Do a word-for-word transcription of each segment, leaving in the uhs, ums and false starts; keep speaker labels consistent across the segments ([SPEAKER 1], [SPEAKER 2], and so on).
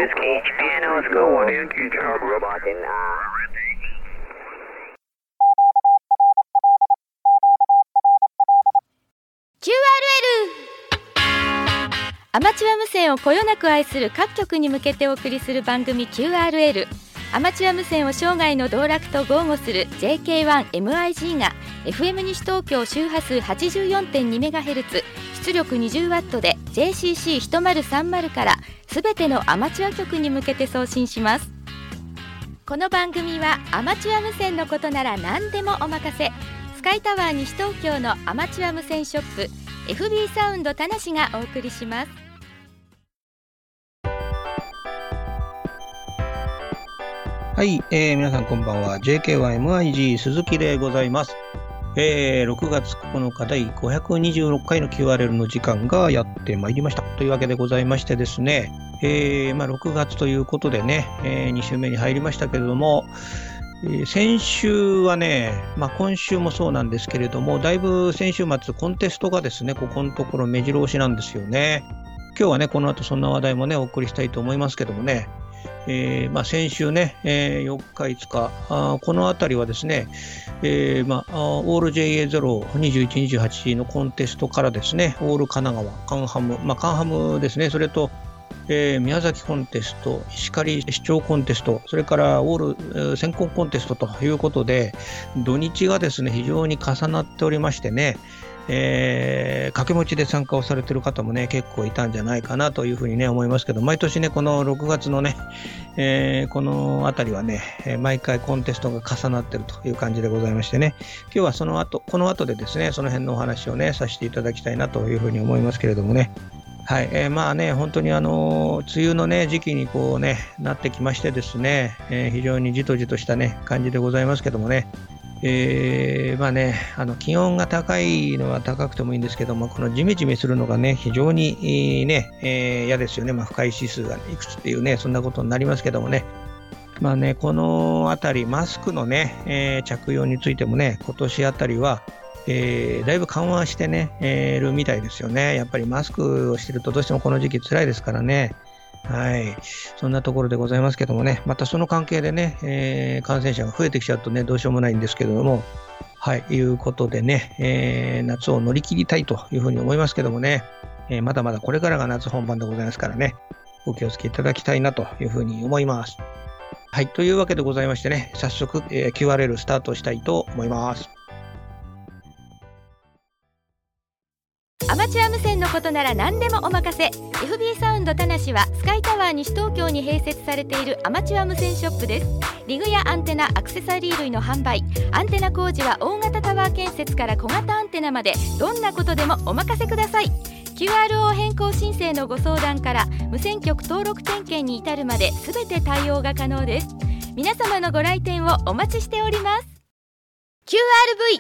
[SPEAKER 1] Just keep pianos going. Robot in
[SPEAKER 2] キューアールエル アマチュア無線をこよなく愛する各局に向けてお送りする番組 キューアールエル。 アマチュア無線を生涯の道楽と豪語する ジェーケーワンエムアイジー が エフエム 西東京周波数 はちじゅうよんてんにメガヘルツ 出力 にじゅうワット で ジェーシーシーひとまるさんまる からすべてのアマチュア局に向けて送信します。この番組はアマチュア無線のことなら何でもお任せ、スカイタワー西東京のアマチュア無線ショップ エフビー サウンド田無がお送りします。
[SPEAKER 3] はい、えー、皆さんこんばんは。 ジェーケーワンエムアイジー 鈴木でございます。えー、ろくがつここのかだいごひゃくにじゅうろっかいの キューアールエル の時間がやってまいりましたというわけでございましてですね、えーまあ、ろくがつということでね、えー、に週目に入りましたけれども、えー、先週はね、まあ、今週もそうなんですけれども、だいぶ先週末コンテストがですね、ここのところ目白押しなんですよね。今日はね、この後そんな話題もねお送りしたいと思いますけどもね、えーまあ、先週ね、えー、よっかいつか、あこのあたりはですね、えーまあ、オール ジェイエーゼロにじゅういち、にじゅうはちのコンテストからですね、オール神奈川、カンハム、まあ、カンハムですね、それと、えー、宮崎コンテスト、石狩市長コンテスト、それからオール、えー、先行コンテストということで、土日がですね、非常に重なっておりましてね、えー、掛け持ちで参加をされている方もね結構いたんじゃないかなというふうにね思いますけど、毎年ねこのろくがつのね、えー、このあたりはね毎回コンテストが重なっているという感じでございましてね、今日はその後この後でですねその辺のお話をねさせていただきたいなというふうに思いますけれどもね、はい、えー、まあね本当にあの梅雨のね時期にこうねなってきましてですね、えー、非常にじとじとしたね感じでございますけどもね、えー、まあね、あの気温が高いのは高くてもいいんですけども、このジメジメするのがね非常にね、えー、嫌ですよね。まあ、不快指数がいくつっていうねそんなことになりますけどもね、まあねこのあたりマスクのね、えー、着用についてもね今年あたりは、えー、だいぶ緩和してね、えー、るみたいですよね。やっぱりマスクをしてるとどうしてもこの時期辛いですからね。はい、そんなところでございますけどもね、またその関係でね、えー、感染者が増えてきちゃうとねどうしようもないんですけれども、はい、いうことでね、えー、夏を乗り切りたいというふうに思いますけどもね、えー、まだまだこれからが夏本番でございますからね、お気をつけいただきたいなというふうに思います。はい、というわけでございましてね、早速、えー、キューアールエル スタートしたいと思います。
[SPEAKER 2] アマチュア無線のことなら何でもお任せ、 エフビー サウンド田無はスカイタワー西東京に併設されているアマチュア無線ショップです。リグやアンテナ、アクセサリー類の販売、アンテナ工事は大型タワー建設から小型アンテナまでどんなことでもお任せください。 キューアールオー 変更申請のご相談から無線局登録点検に至るまで全て対応が可能です。皆様のご来店をお待ちしております。 キューアールブイ。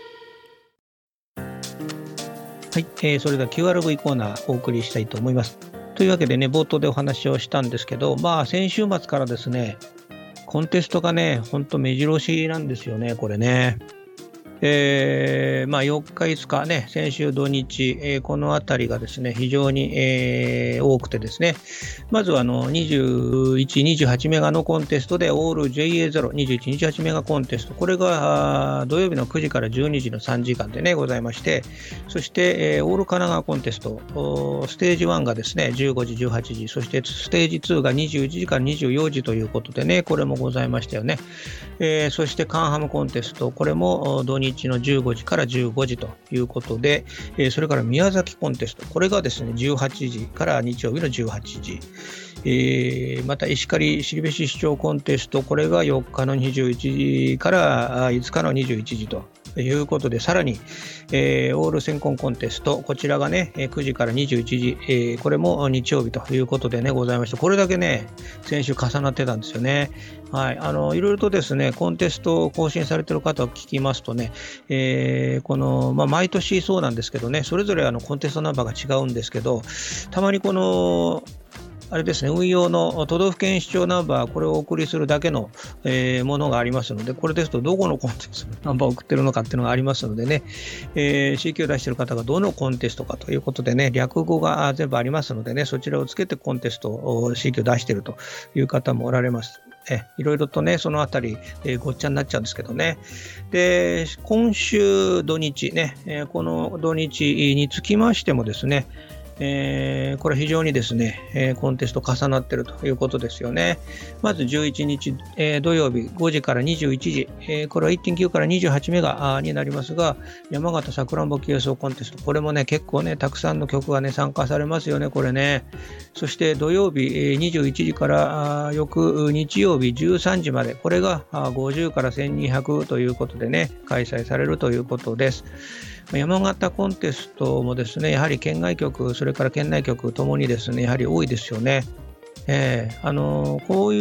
[SPEAKER 3] はい、えー、それでは キューアールブイ コーナーお送りしたいと思います。というわけでね、冒頭でお話をしたんですけど、まあ先週末からですね、コンテストがね、ほんと目白押しなんですよね、これね。えー、まあよっかいつかね、先週土日、えー、このあたりがですね、非常に、えー、多くてですね、まずはあのにじゅういち、にじゅうはちメガのコンテストで、オール ジェイエーゼロ、にじゅういち、にじゅうはちメガコンテスト、これが土曜日のくじからじゅうにじのさんじかんでね、ございまして、そして、えー、オール神奈川コンテスト、ステージワンがですね、じゅうごじ、じゅうはちじ、そしてステージツーがにじゅういちじからにじゅうよじということでね、これもございましたよね。えー、そしてカンハムコンテスト、これも土日のじゅうごじからじゅうごじということで、えー、それから宮崎コンテスト、これがですねじゅうはちじから日曜日のじゅうはちじ、えー、また石狩後志市長コンテスト、これがよっかのにじゅういちじからいつかのにじゅういちじということで、さらに、えー、オール先行コンテスト、こちらがねくじからにじゅういちじ、えー、これも日曜日ということでねございまして、これだけね先週重なってたんですよね。はい、あのいろいろとですねコンテストを更新されている方を聞きますとね、えー、この、まあ、毎年そうなんですけどね、それぞれあのコンテストナンバーが違うんですけど、たまにこのあれですね、運用の都道府県市長ナンバー、これをお送りするだけの、えーものがありますので、これですとどこのコンテストのナンバーを送ってるのかっていうのがありますのでね、えー、シーキュー を出している方がどのコンテストかということでね、略語が全部ありますのでね、そちらをつけてコンテストを シーキュー 出しているという方もおられます。えいろいろとね、そのあたり、えー、ごっちゃになっちゃうんですけどね。で、今週土日ね、えー、この土日につきましてもですね、えー、これ非常にですね、えー、コンテスト重なっているということですよね。まずじゅういちにち、えー、土曜日ごじからにじゅういちじ、えー、これは いってんきゅう からにじゅうはちメガになりますが、山形さくらんぼ清掃コンテスト、これもね、結構ね、たくさんの曲がね、参加されますよね、これね。そして土曜日、えー、にじゅういちじから翌日曜日じゅうさんじまで、これがごじゅうからせんにひゃくということでね、開催されるということです。山形コンテストもですね、やはり県外局、それから県内局ともにですね、やはり多いですよね。えー、あのー、こういう、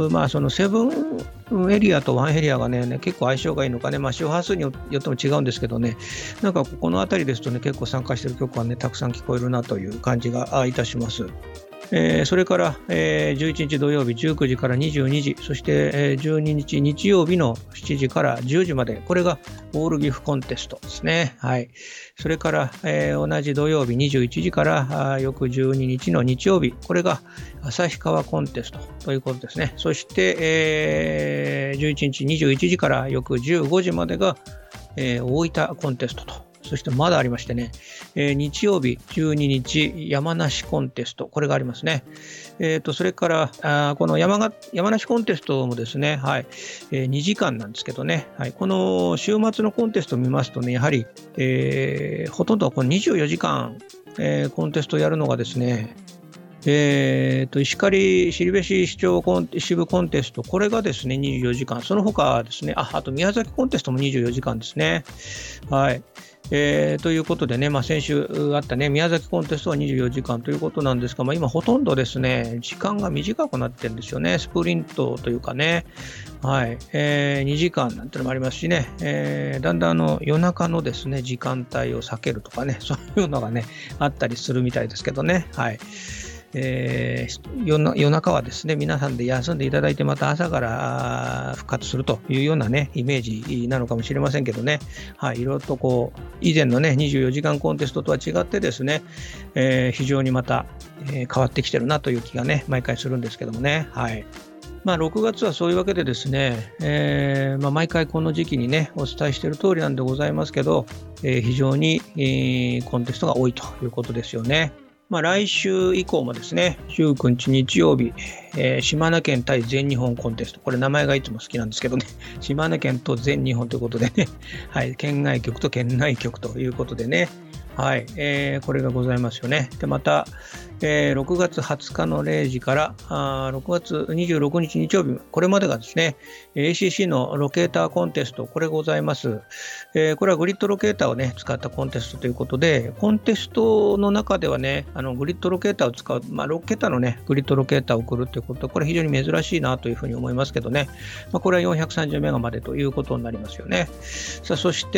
[SPEAKER 3] まあ、そのセブンエリアとワンエリアがね、ね結構相性がいいのかね、まあ、周波数によっても違うんですけどね、なんかこの辺りですとね、結構参加している曲はね、たくさん聞こえるなという感じがいたします。えー、それから、えー、じゅういちにち土曜日じゅうくじからにじゅうにじ、そして、えー、じゅうににち日曜日のしちじからじゅうじまで、これがオールギフコンテストですね。はい。それから、えー、同じ土曜日にじゅういちじから翌じゅうににちの日曜日、これが旭川コンテストということですね。そして、えー、じゅういちにちにじゅういちじから翌じゅうごじまでが、えー、大分コンテストと。そしてまだありましてね、えー、日曜日じゅうににち山梨コンテスト、これがありますね。えー、とそれからあこの 山, が山梨コンテストもですね、はいえー、にじかんなんですけどね、はい、この週末のコンテストを見ますとね、やはり、えー、ほとんどこのにじゅうよじかん、えー、コンテストをやるのがですね、えー、と石狩後志市長コン支部コンテスト、これがですねにじゅうよじかん、その他ですね、ああと宮崎コンテストもにじゅうよじかんですね。はいえー、ということでね、まあ、先週あったね、宮崎コンテストはにじゅうよじかんということなんですが、まあ、今ほとんどですね、時間が短くなってるんですよね。スプリントというかね、はいえー、にじかんなんてのもありますしね、えー、だんだんあの夜中のですね、時間帯を避けるとかね、そういうのがね、あったりするみたいですけどね、はいえー、夜, 夜中はですね、皆さんで休んでいただいて、また朝から復活するというようなね、イメージなのかもしれませんけどね、はい、いろいろとこう、以前のね、にじゅうよじかんコンテストとは違ってですね、えー、非常にまた、えー、変わってきてるなという気がね、毎回するんですけどもね、はい。まあ、ろくがつはそういうわけでですね、えーまあ、毎回この時期にね、お伝えしている通りなんでございますけど、えー、非常に、えー、コンテストが多いということですよね。まあ、来週以降もですね、じゅうくにち日曜日、えー、島根県対全日本コンテスト、これ名前がいつも好きなんですけどね、島根県と全日本ということでね、はい、県外局と県内局ということでね、はい、えー、これがございますよね。で、また、えー、ろくがつはつかのれいじからあろくがつにじゅうろくにち日曜日、これまでがですね、エーシーシー のロケーターコンテスト、これございます。えー、これはグリッドロケーターをね、使ったコンテストということで、コンテストの中ではね、あのグリッドロケーターを使う、まあ、ろっけたのね、グリッドロケーターを送るということ、これ非常に珍しいなというふうに思いますけどね、まあ、これはよんひゃくさんじゅうメガまでということになりますよね。さあ、そして、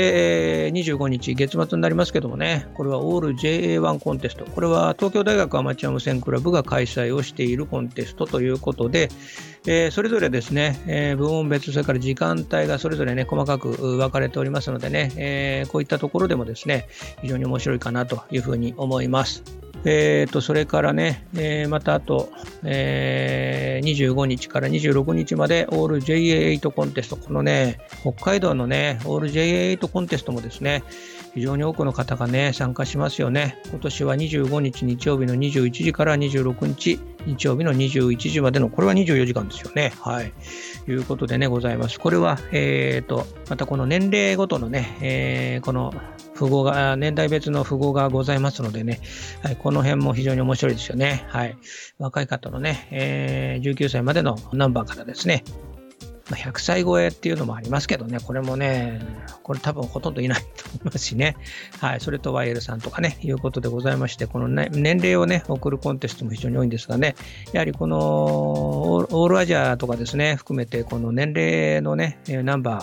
[SPEAKER 3] にじゅうごにち、月末になりますけどもね、これはオール ジェイエーワン コンテスト、これは東京大学アマチュア無線クラブが開催をしているコンテストということで、えー、それぞれですね、えー、部門別、それから時間帯がそれぞれね、細かく分かれておりますのでね、えー、こういったところでもですね、非常に面白いかなというふうに思います。えーと、それからね、えー、またあと、えー、にじゅうごにちからにじゅうろくにちまでオール ジェイエーエイト コンテスト、このね、北海道のね、オール ジェイエーエイト コンテストもですね、非常に多くの方がね、参加しますよね。今年はにじゅうごにち日曜日のにじゅういちじからにじゅうろくにち日曜日のにじゅういちじまでの、これはにじゅうよじかんですよね。はい。いうことでね、ございます。これは、えーと、またこの年齢ごとのね、えー、この符号が、年代別の符号がございますのでね、はい、この辺も非常に面白いですよね。はい。若い方のね、えー、じゅうきゅうさいまでのナンバーからですね、ひゃくさい超えっていうのもありますけどね、これもね、これ多分ほとんどいないと思いますしね。はい、それと ワイエル さんとかね、いうことでございまして、この、ね、年齢をね、送るコンテストも非常に多いんですがね、やはりこのオールアジアとかですね、含めてこの年齢のね、ナンバー、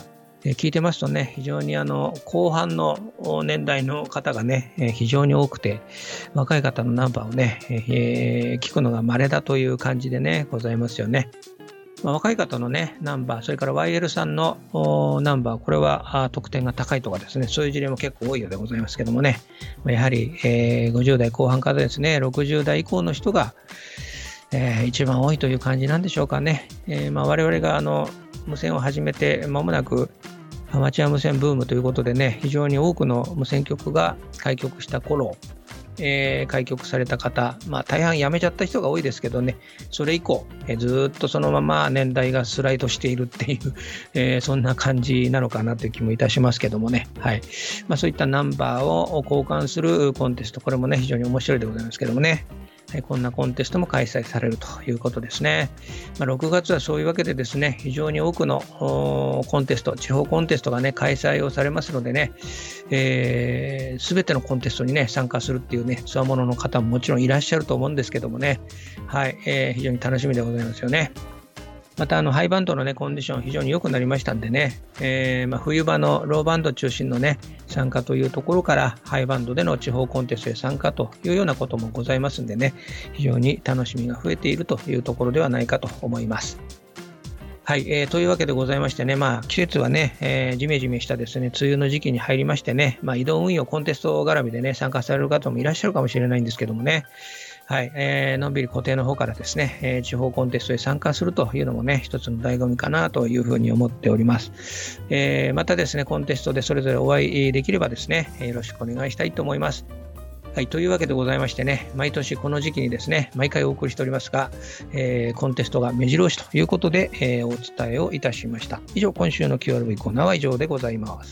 [SPEAKER 3] えー、聞いてますとね、非常にあの後半の年代の方がね、えー、非常に多くて、若い方のナンバーをね、えー、聞くのが稀だという感じでね、ございますよね。まあ、若い方のね、ナンバー、それから ワイエル さんのナンバー、これは得点が高いとかですね、そういう事例も結構多いようでございますけどもね、まあ、やはり、えー、ごじゅう代後半からですね、ろくじゅう代以降の人が、えー、一番多いという感じなんでしょうかね。えーまあ、我々があの無線を始めて間もなくアマチュア無線ブームということでね、非常に多くの無線局が開局した頃、えー、開局された方、まあ、大半辞めちゃった人が多いですけどね、それ以降、えー、ずっとそのまま年代がスライドしているっていう、えー、そんな感じなのかなという気もいたしますけどもね、はい。まあ、そういったナンバーを交換するコンテスト、これもね、非常に面白いでございますけどもね、はい、こんなコンテストも開催されるということですね。まあ、ろくがつはそういうわけでですね、非常に多くのコンテスト、地方コンテストがね、開催をされますのでね、えー、全てのコンテストにね、参加するっていうね、つわものの方ももちろんいらっしゃると思うんですけどもね、はい、えー、非常に楽しみでございますよね。またあのハイバンドの、ね、コンディション非常に良くなりましたんでね、えーまあ、冬場のローバンド中心の、ね、参加というところからハイバンドでの地方コンテストへ参加というようなこともございますんでね、非常に楽しみが増えているというところではないかと思います。はい、えー、というわけでございましてね、まあ、季節はね、えー、ジメジメしたですね、梅雨の時期に入りましてね、まあ、移動運用コンテスト絡みでね、参加される方もいらっしゃるかもしれないんですけどもね、はい、えー、のんびり固定の方からですね、えー、地方コンテストへ参加するというのもね、一つの醍醐味かなというふうに思っております。えー、またですね、コンテストでそれぞれお会いできればですね、よろしくお願いしたいと思います。はい、というわけでございましてね、毎年この時期にですね、毎回お送りしておりますが、えー、コンテストが目白押しということで、えー、お伝えをいたしました。以上、今週の キューアールブイ コーナーは以上でございます。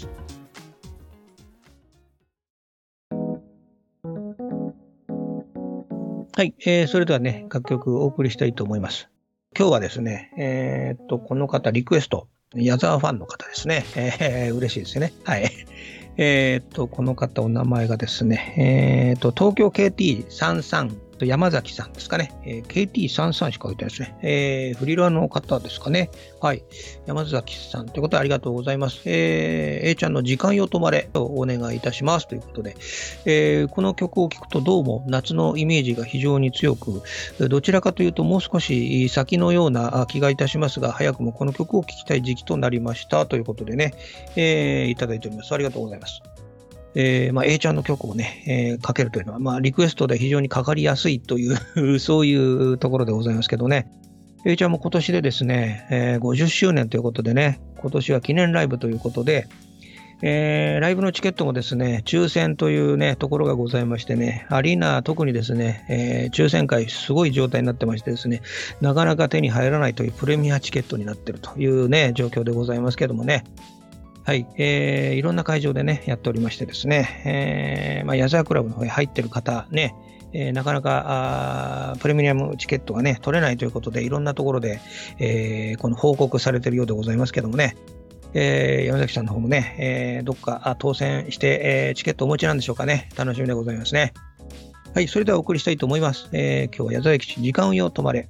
[SPEAKER 3] はい、えー、それではね、楽曲をお送りしたいと思います。今日はですね、えー、っと、この方リクエスト、矢沢ファンの方ですね。えー、嬉しいですね。はい。えー、っと、この方お名前がですね、えー、っと、東京 ケーティーさんじゅうさん、山崎さんですかね。えー、ケーティーさんじゅうさん しか書いてないですね。えー、フリラの方ですかね。はい。山崎さんということでありがとうございます。えー、A ちゃんの時間よ止まれをお願いいたしますということで、えー、この曲を聴くとどうも夏のイメージが非常に強く、どちらかというともう少し先のような気がいたしますが、早くもこの曲を聴きたい時期となりましたということでね、えー、いただいております。ありがとうございます。えーまあ、A ちゃんの曲をね、えー、かけるというのは、まあ、リクエストで非常にかかりやすいというそういうところでございますけどね。A ちゃんも今年でですね、えー、ごじゅっしゅうねんということでね、今年は記念ライブということで、えー、ライブのチケットもですね、抽選というね、ところがございましてね、アリーナ特にですね、えー、抽選会すごい状態になってましてですね、なかなか手に入らないというプレミアチケットになっているというね、状況でございますけどもね。はい、えー、いろんな会場でね、やっておりましてですね、えー、まあ、矢沢クラブの方に入っている方ね、えー、なかなかプレミアムチケットがね、取れないということで、いろんなところで、えー、この報告されているようでございますけどもね、えー、山崎さんの方もね、えー、どっか当選して、えー、チケットお持ちなんでしょうかね、楽しみでございますね。はい、それではお送りしたいと思います。えー、今日は矢沢駅地時間よ止まれ。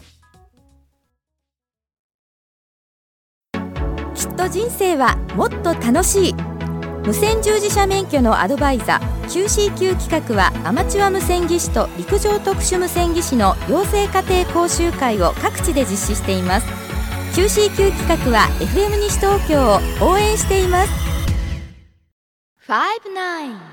[SPEAKER 2] きっと人生はもっと楽しい。無線従事者免許のアドバイザー キューシーキュー 企画はアマチュア無線技師と陸上特殊無線技師の養成家庭講習会を各地で実施しています。 キューシーキュー 企画は エフエム 西東京を応援しています。ファイブナイン。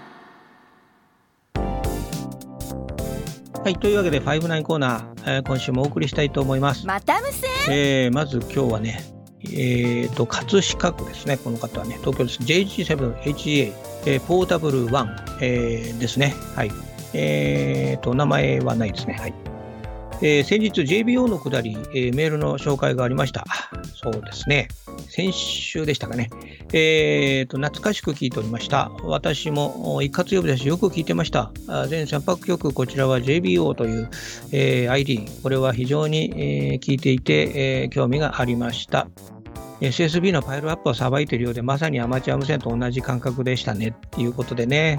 [SPEAKER 3] はい、というわけでファイブナインコーナー、えー、今週もお送りしたいと思います。
[SPEAKER 2] また無線、
[SPEAKER 3] えー、まず今日はね、えーと、葛飾区ですね。この方はね、東京です。ジェイジーセブンエイチエー、えー、ポータブルワン、えー、ですね。はい。えーと、名前はないですね。はい。えー、先日 ジェイビーオー の下り、えー、メールの紹介がありました。そうですね。先週でしたかね。えーと、懐かしく聞いておりました。私も一括呼び出しよく聞いてました。全さんぱく局、こちらは ジェイビーオー という、えー、アイディー。これは非常に、えー、聞いていて、えー、興味がありました。エスエスビー のパイルアップをさばいているようで、まさにアマチュア無線と同じ感覚でしたねっていうことでね。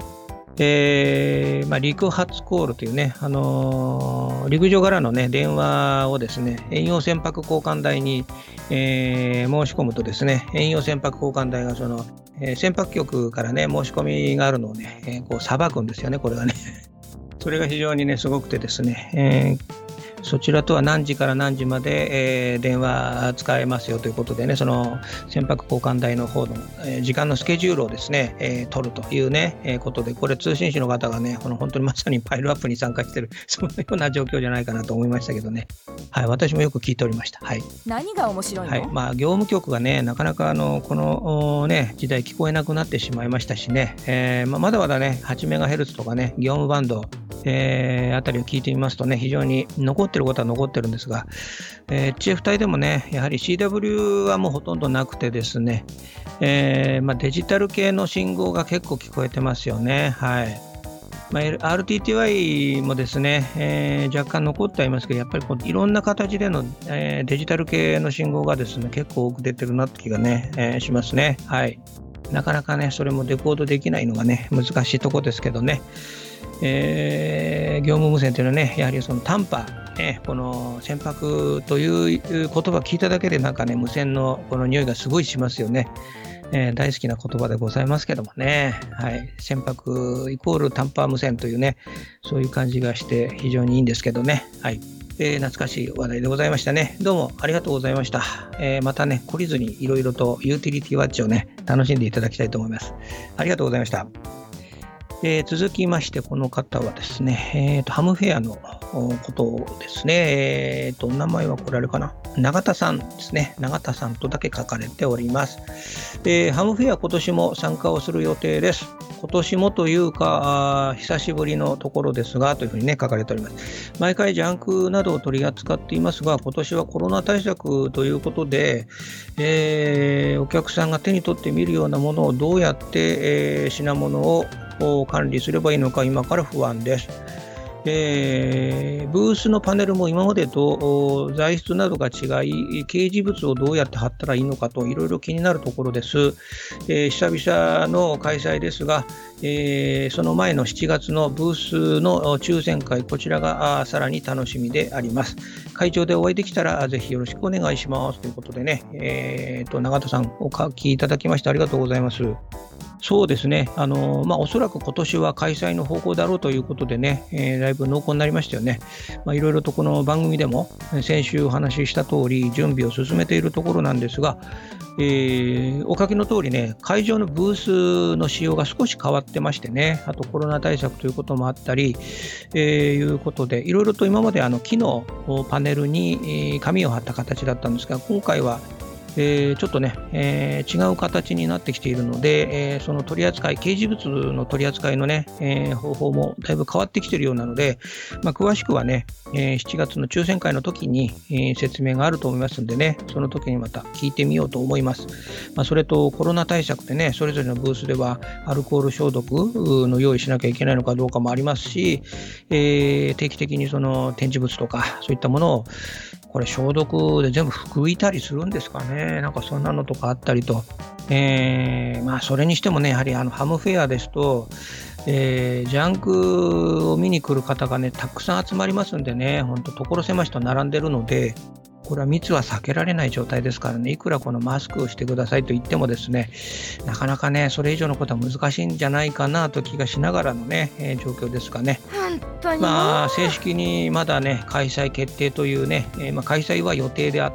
[SPEAKER 3] えーまあ、陸発コールというね、あのー陸上からの、ね、電話をですね、遠洋船舶交換台に、えー申し込むとですね、遠洋船舶交換台がその、えー船舶局からね、申し込みがあるのをね、えーこう裁くんですよね、これがね。それが非常にね、すごくてですね、えーそちらとは何時から何時まで、えー電話使えますよということでね、その船舶交換台の方の、えー時間のスケジュールをですね、えー取るというね、えーことで、これ通信士の方がね、この本当にまさにパイルアップに参加している、そんなような状況じゃないかなと思いましたけどね。はい、私もよく聞いておりました。はい。
[SPEAKER 2] 何が面白いの？
[SPEAKER 3] はい、まあ、業務局がね、なかなかあのこの、ね、時代聞こえなくなってしまいましたしね、えーまあ、まだまだね、はちメガヘルツ とかね、業務バンド、えーあたりを聞いてみますとね、非常に残ってることは残ってるんですが、えー、エイチエフ 帯でもね、やはり シーダブリュー はもうほとんどなくてですね、えーまあ、デジタル系の信号が結構聞こえてますよね。はい。まあ、アールティーティーワイ もですね、えー若干残ってはいますけど、やっぱりこういろんな形での、えーデジタル系の信号がですね、結構多く出てるなって気がね、えーしますね。はい。なかなかね、それもデコードできないのがね、難しいとこですけどね、えー業務無線というのはね、やはりその短波、ね、この船舶という言葉を聞いただけでなんかね、無線のこの匂いがすごいしますよね。えー大好きな言葉でございますけどもね、はい、船舶イコール短波無線というね、そういう感じがして非常にいいんですけどね、はい。えー懐かしい話題でございましたね。どうもありがとうございました。えーまたね、懲りずにいろいろとユーティリティワッチをね、楽しんでいただきたいと思います。ありがとうございました。えー続きまして、この方はですね、えーとハムフェアのおことですね。えーと、お名前はこれあれかな。永田さんですね。永田さんとだけ書かれております。えーハムフェア今年も参加をする予定です。今年もというか、あー久しぶりのところですが、というふうにね、書かれております。毎回ジャンクなどを取り扱っていますが、今年はコロナ対策ということで、えーお客さんが手に取って見るようなものをどうやって、えー品物をを管理すればいいのか今から不安です。えーブースのパネルも今までとお材質などが違い、掲示物をどうやって貼ったらいいのかといろいろ気になるところです。えー久々の開催ですが、えーその前のしちがつのブースのお抽選会、こちらがあーさらに楽しみであります。会場でお会いできたらぜひよろしくお願いしますということでね、えーと永田さんお書きいただきましてありがとうございます。そうですね、あのまあ、おそらく今年は開催の方向だろうということでね、えーだいぶ濃厚になりましたよね。まあ、いろいろとこの番組でもえー先週お話しした通り準備を進めているところなんですが、えーお書きの通りね、会場のブースの仕様が少し変わってましてね、あとコロナ対策ということもあったり、えーいうことで、いろいろと今まであの木のおパネルにえー紙を貼った形だったんですが、今回はえーちょっとね、えー違う形になってきているので、えーその取り扱い、掲示物の取り扱いのね、えー方法もだいぶ変わってきているようなので、まあ、詳しくはね、えーしちがつの抽選会の時に、えー説明があると思いますのでね、その時にまた聞いてみようと思います。まあ、それとコロナ対策でね、それぞれのブースではアルコール消毒の用意しなきゃいけないのかどうかもありますし、えー定期的にその展示物とかそういったものをこれ消毒で全部拭いたりするんですかね。なんかそんなのとかあったりと、えーまあそれにしてもね、やはりあのハムフェアですと、えージャンクを見に来る方がね、たくさん集まりますんでね、ほんと所狭しと並んでるので、これは密は避けられない状態ですからね、いくらこのマスクをしてくださいと言ってもですね、なかなかね、それ以上のことは難しいんじゃないかなと気がしながらのね、えー状況ですかね。
[SPEAKER 2] 本当に
[SPEAKER 3] まあ、正式にまだね、開催決定というね、えーまあ、開催は予定であって、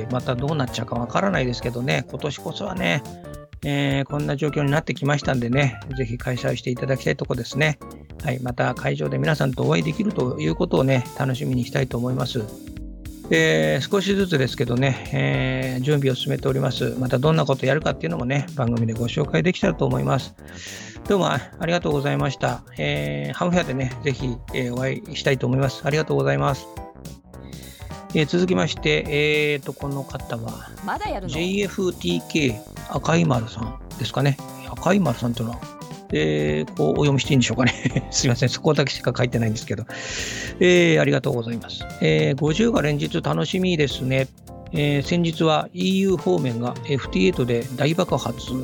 [SPEAKER 3] またどうなっちゃうかわからないですけどね、今年こそはね、えーこんな状況になってきましたんでね、ぜひ開催していただきたいところですね。はい、また会場で皆さんとお会いできるということをね、楽しみにしたいと思います。で少しずつですけどね、えー準備を進めております。またどんなことをやるかっていうのもね、番組でご紹介できたらと思います。どうもありがとうございました。えーハムフェアでね、ぜひ、えーお会いしたいと思います。ありがとうございます。えー続きまして、えーと、この方は、
[SPEAKER 2] まだやるの？
[SPEAKER 3] ジェイエフティーケー 赤い丸さんですかね。赤い丸さんというのは、えーこうお読みしていいんでしょうかね。すいません、そこだけしか書いてないんですけど。えーありがとうございます。えーごじゅうが連日楽しみですね。えー先日は イーユー 方面が エフティーエイト で大爆発、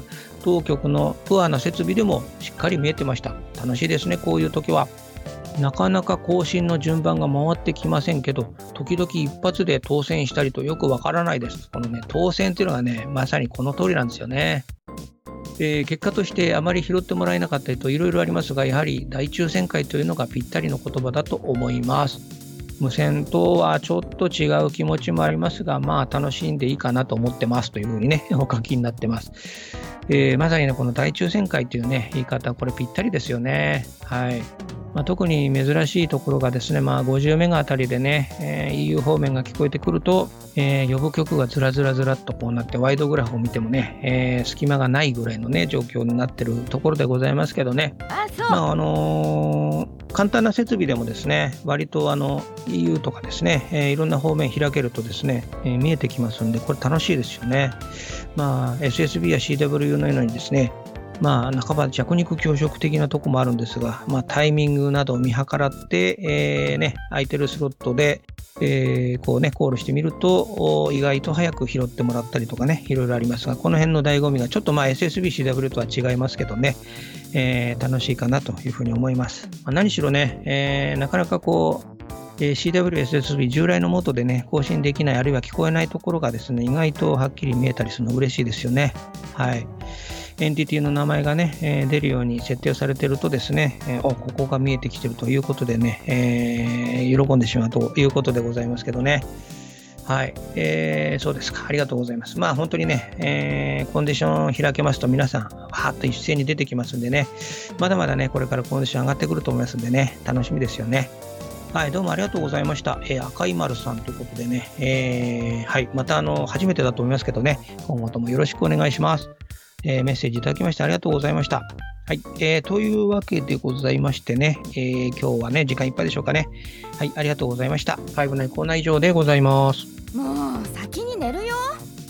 [SPEAKER 3] 当局のプアな設備でもしっかり見えてました。楽しいですね、こういう時は。なかなか更新の順番が回ってきませんけど、時々一発で当選したりとよくわからないです。このね、当選っていうのがね、まさにこの通りなんですよね。えー、結果としてあまり拾ってもらえなかったりといろいろありますが、やはり大抽選会というのがぴったりの言葉だと思います。無線とはちょっと違う気持ちもありますが、まあ楽しんでいいかなと思ってますというふうにね、お書きになってます。えー、まさにね、この大抽選会というね、言い方、これぴったりですよね。はい。まあ、特に珍しいところがですね、まあ、ごじゅうメガあたりでね、えー、イーユー 方面が聞こえてくると、えー、呼ぶ曲がずらずらずらっとこうなって、ワイドグラフを見てもね、えー、隙間がないぐらいのね、状況になってるところでございますけどね。
[SPEAKER 2] あ、そう。
[SPEAKER 3] まあ、あのー、簡単な設備でもですね、割とあの イーユー とかですね、えー、いろんな方面開けるとですね、えー、見えてきますんで、これ楽しいですよね。まあ、エスエスビー や シーダブリュー のようにですね、まあ、半ば弱肉強食的なとこもあるんですが、まあ、タイミングなどを見計らって、えーね、空いてるスロットで、えーこうね、コールしてみると意外と早く拾ってもらったりとかね、いろいろありますが、この辺の醍醐味がちょっとまあ エスエスビー、シーダブリュー とは違いますけどね、えー、楽しいかなというふうに思います。まあ、何しろね、えー、なかなかこうえー、シーダブリュー、エスエスビー 従来の元でね、更新できない、あるいは聞こえないところがですね、意外とはっきり見えたりするの嬉しいですよね。はい。エンティティの名前がね、えー、出るように設定されているとですね、えー、お、ここが見えてきているということでね、えー、喜んでしまうということでございますけどね。はい、えー、そうですか。ありがとうございます。まあ本当にね、えー、コンディションを開けますと皆さん、わーっと一斉に出てきますんでね、まだまだね、これからコンディション上がってくると思いますんでね、楽しみですよね。はい、どうもありがとうございました。えー、赤い丸さんということでね、えー、はい、またあの、初めてだと思いますけどね、今後ともよろしくお願いします。えー、メッセージいただきましてありがとうございました。はい、えー、というわけでございましてね、えー、今日はね、時間いっぱいでしょうかね。はい、ありがとうございました。ファイブナインコーナー以上でございます。
[SPEAKER 2] もう先に寝るよ。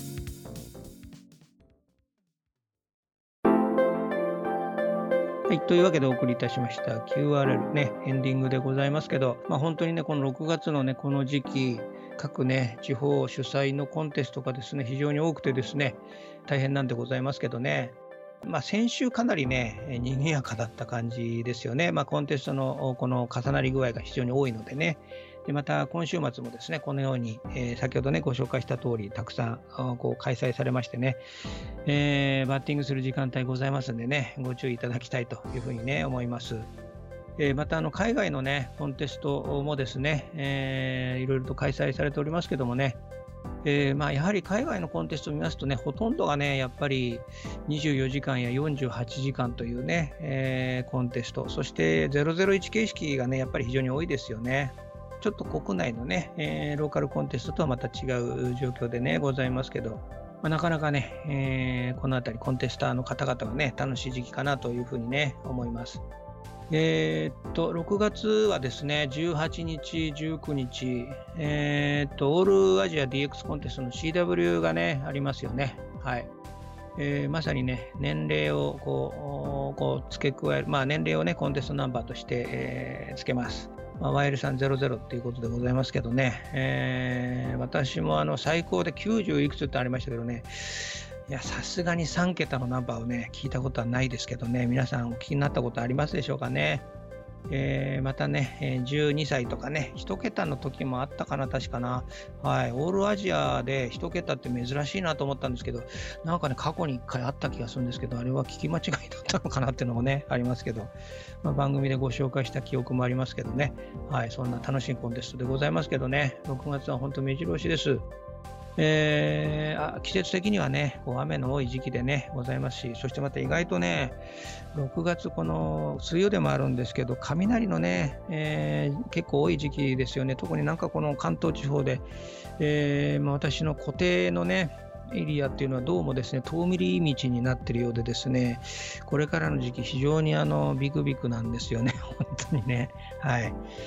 [SPEAKER 3] はい、というわけでお送りいたしました キューアールエル ね、エンディングでございますけど、まあ、本当にね、このろくがつのね、この時期、各ね、地方主催のコンテストがですね、非常に多くてですね、大変なんでございますけどね、まあ、先週かなりね、賑やかだった感じですよね。まあ、コンテストのこの重なり具合が非常に多いのでね。でまた今週末もですね、このように、えー、先ほどねご紹介した通りたくさんこう開催されましてね、えー、バッティングする時間帯ございますんでね、ご注意いただきたいというふうにね思います。えー、またあの海外のねコンテストもですね、えー、いろいろと開催されておりますけどもね、えーまあ、やはり海外のコンテストを見ますとね、ほとんどがねやっぱりにじゅうよじかんやよんじゅうはちじかんというね、えー、コンテスト、そしてゼロゼロいち形式がねやっぱり非常に多いですよね。ちょっと国内のね、えー、ローカルコンテストとはまた違う状況でねございますけど、まあ、なかなかね、えー、このあたりコンテスターの方々がね楽しい時期かなというふうにね思います。えー、っとろくがつはですねじゅうはちにちじゅうくにち、えー、っとオールアジア ディーエックス コンテストの シーダブリュー がねありますよね。はい。えー、まさにね年齢をこうこう付け加える、まあ、年齢をねコンテストナンバーとして、えー、付けます。まあ、ワイエルさんゼロゼロ っていうことでございますけどね、えー、私もあの最高できゅうじゅういくつってありましたけどね、いやさすがにさんけたのナンバーをね聞いたことはないですけどね、皆さんお聞きになったことありますでしょうかね。えー、またねじゅうにさいとかねいちけたの時もあったかな、確かな。はい、オールアジアでいちけたって珍しいなと思ったんですけど、なんかね過去にいっかいあった気がするんですけど、あれは聞き間違いだったのかなっていうのもねありますけど、まあ、番組でご紹介した記憶もありますけどね。はい、そんな楽しいコンテストでございますけどね、ろくがつは本当目白押しです。えー、あ季節的にはねこう雨の多い時期でねございますし、そしてまた意外とねろくがつこの梅雨でもあるんですけど、雷のね、えー、結構多い時期ですよね。特になんかこの関東地方で、えーまあ、私の固定のねエリアっていうのはどうもですね遠見り道になっているようでですね、これからの時期非常にあのビクビクなんですよね本当にね。はい、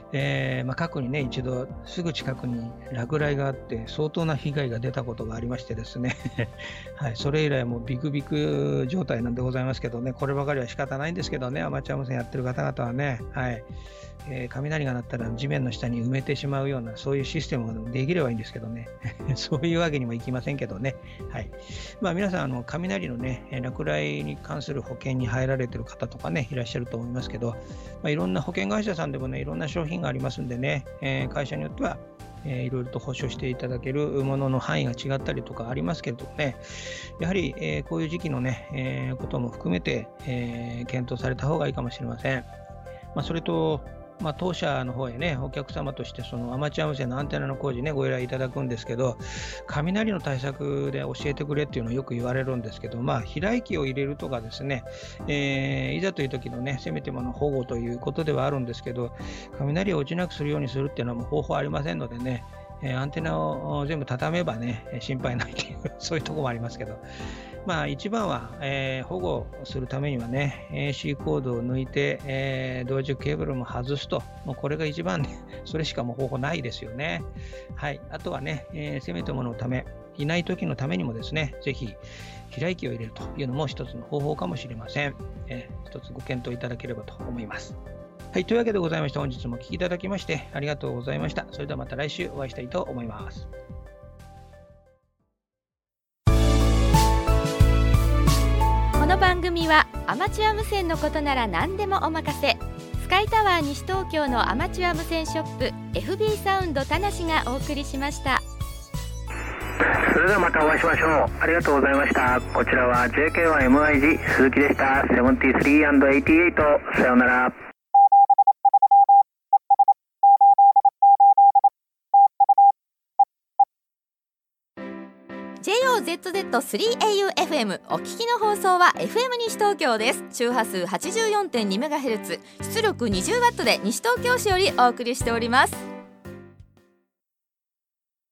[SPEAKER 3] えーまあ、過去にね一度すぐ近くに落雷があって相当な被害が出たことがありましてですね、はい、それ以来もうビクビク状態なんでございますけどね、こればかりは仕方ないんですけどね、アマチュア無線やってる方々はね、はいえー、雷が鳴ったら地面の下に埋めてしまうようなそういうシステムができればいいんですけどねそういうわけにもいきませんけどね、はいまあ、皆さんあの雷のね落雷に関する保険に入られてる方とかねいらっしゃると思いますけど、まあ、いろんな保険会社さんでもねいろんな商品がありますんでね、えー、会社によっては、えー、いろいろと保証していただけるものの範囲が違ったりとかありますけれどもね、やはり、えー、こういう時期のね、えー、ことも含めて、えー、検討された方がいいかもしれません。まあ、それとまあ、当社の方へね、お客様としてそのアマチュア無線のアンテナの工事ね、ご依頼いただくんですけど、雷の対策で教えてくれっていうのをよく言われるんですけど、まあ、飛来機を入れるとかですね、えー、いざという時のね、せめてもの保護ということではあるんですけど、雷を落ちなくするようにするっていうのはもう方法ありませんのでね、えー、アンテナを全部畳めばね、心配ないという、そういうところもありますけど、まあ、一番は、えー、保護するためにはね、エーシー コードを抜いて、えー、同軸ケーブルも外すと、もうこれが一番ね、それしかもう方法ないですよね。はい。あとはね、えー、せめてものため、いない時のためにもですね、ぜひ、飛来機を入れるというのも一つの方法かもしれません。えー、一つご検討いただければと思います。はい。というわけでございまして、本日もお聞きいただきましてありがとうございました。それではまた来週お会いしたいと思います。
[SPEAKER 2] この番組はアマチュア無線のことなら何でもお任せ、スカイタワー西東京のアマチュア無線ショップ エフビー サウンド田無がお送りしました。
[SPEAKER 1] それではまたお会いしましょう。ありがとうございました。こちらは ジェーケーワンエムアイジー 鈴木でした。ななじゅうさんアンドはちじゅうはち、さようなら。
[SPEAKER 2] ジェイオーゼットゼットスリーエーユーエフエム お聞きの放送は エフエム 西東京です。周波数 はちじゅうよんてんにメガヘルツ、出力 にじゅうワット で西東京市よりお送りしております。